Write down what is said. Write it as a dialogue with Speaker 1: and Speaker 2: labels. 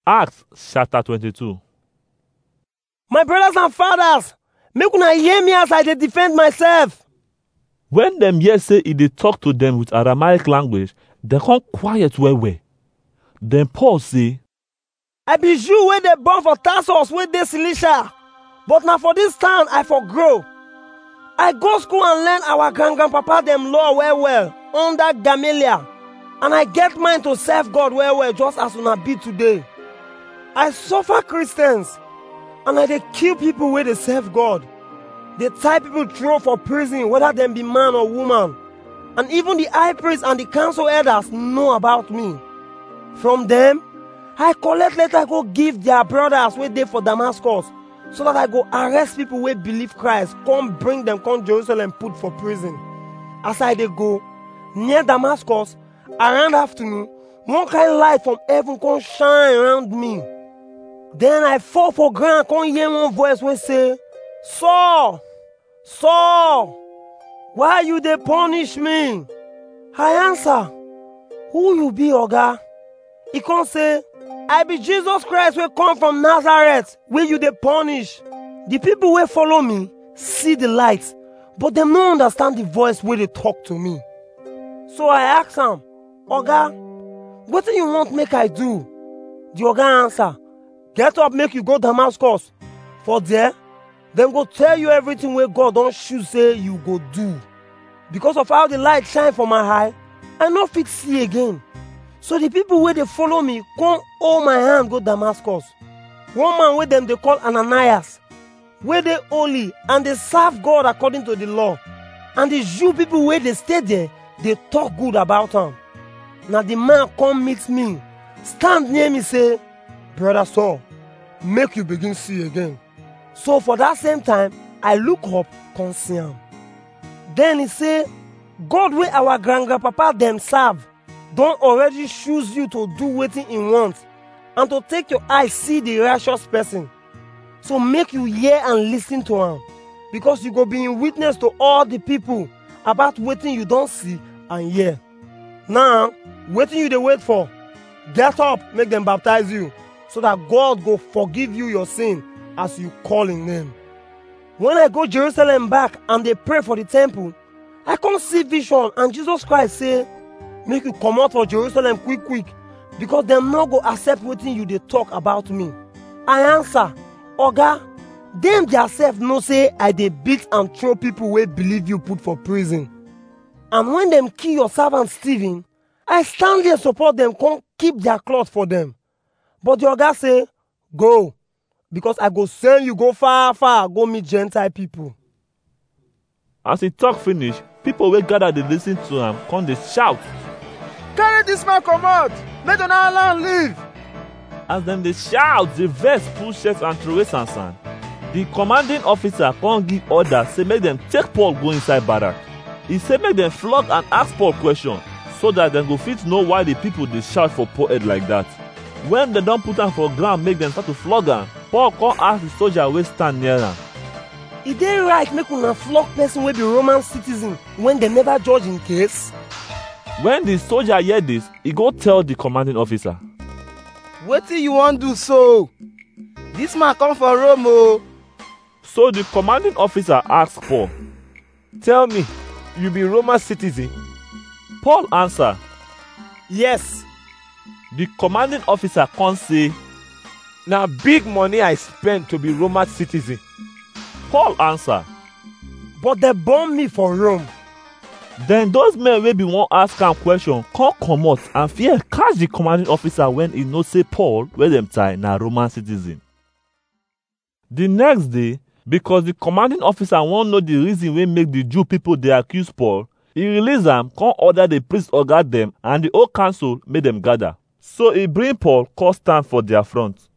Speaker 1: Acts chapter 22.
Speaker 2: My brothers and fathers, make una hear me as I dey defend myself.
Speaker 1: When them hear say he dey talk to them with Aramaic language, they come quiet well. Then Paul say,
Speaker 2: I be Jew wey dey born for Tarsus wey dey Cilicia, but na for this town I for grow. I go school and learn our grandpapa dem law well under Gamaliel, and I get mind to serve God well just as una be today. I suffer Christians, and I dey kill people wey dey serve God. Dey tie people throw for prison, whether dem be man or woman. And even the high priest and the council elders know about me. From them, I collect letter go give their brothers wey dey for Damascus, so that I go arrest people wey believe Christ, come bring them come Jerusalem put for prison. As I dey go, near Damascus, around afternoon, one kind light from heaven come shine around me. Then I fall for ground, come hear one voice wey say, Saul, Saul, why you dey punish me? I answer, who you be, Oga? He come say, I be Jesus Christ wey come from Nazareth, wey you dey punish. The people wey follow me see the light, but dem no understand the voice wey dey talk to me. So I ask am, Oga, wetin you want make I do? The Oga answer, get up make you go Damascus. For there, dem go tell you everything wey God don choose say you go do. Because of how the light shine for my eye, I no fit see again. So the people wey dey follow me come hold my hand go Damascus. One man wey dem dey call Ananias, wey dey holy and dey serve God according to the law. And the Jew people wey dey stay there, dey talk good about am. Na the man come meet me, stand near me say, Brother Saul, make you begin see again. So for that same time, I look up, come see am. Then he say, God wey our grandpapa dem serve, don already choose you to do wetin he want, and to take your eye see the righteous person. So make you hear and listen to am, because you go be in witness to all the people about wetin you don see and hear. Now, wetin you dey wait for? Get up, make them baptize you, so that God go forgive you your sin as you call in name. When I go Jerusalem back and dey pray for the temple, I come see vision, and Jesus Christ say, make you comot for Jerusalem quick, because dem no go accept wetin you dey talk about me. I answer, Oga, dem theirself know say I dey beat and throw people wey believe you put for prison. And when dem kill your servant Stephen, I stand there support dem, come keep their cloth for dem. But the Oga say, go, because I go send you go far, go meet Gentile people.
Speaker 1: As he talk finish, people wey gather dey listen to am come dey shout,
Speaker 3: carry this man comot, make una allow am live.
Speaker 1: As them dey shout, the vex pull shirt and throway sansan. The commanding officer come give order say make them take Paul go inside barrack. He say make them flog and ask Paul question, so that dem go fit know why the people dey shout for Paul head like that. When dem don put am for ground make dem start to flog am, Paul come ask the soldier wey stand near am,
Speaker 2: e dey right make una flog person wey be Roman citizen when dem never judge in case?
Speaker 1: When the soldier hear this, he go tell the commanding officer,
Speaker 3: wetin you wan do so? This man come from Rome o.
Speaker 1: So the commanding officer ask Paul, tell me, you be Roman citizen? Paul answer,
Speaker 2: yes.
Speaker 1: The commanding officer come say,
Speaker 4: na big money I spend to be Roman citizen.
Speaker 1: Paul answer,
Speaker 2: but they born me for Rome.
Speaker 1: Then those men wey be wan ask am question come comot, and fear catch the commanding officer when he know say Paul wey dem tie na Roman citizen. The next day, because the commanding officer wan know the reason wey make the Jew people dey accuse Paul, he release am, come order the priest oga dem and the whole council make dem gather. So he bring Paul come stand for their front.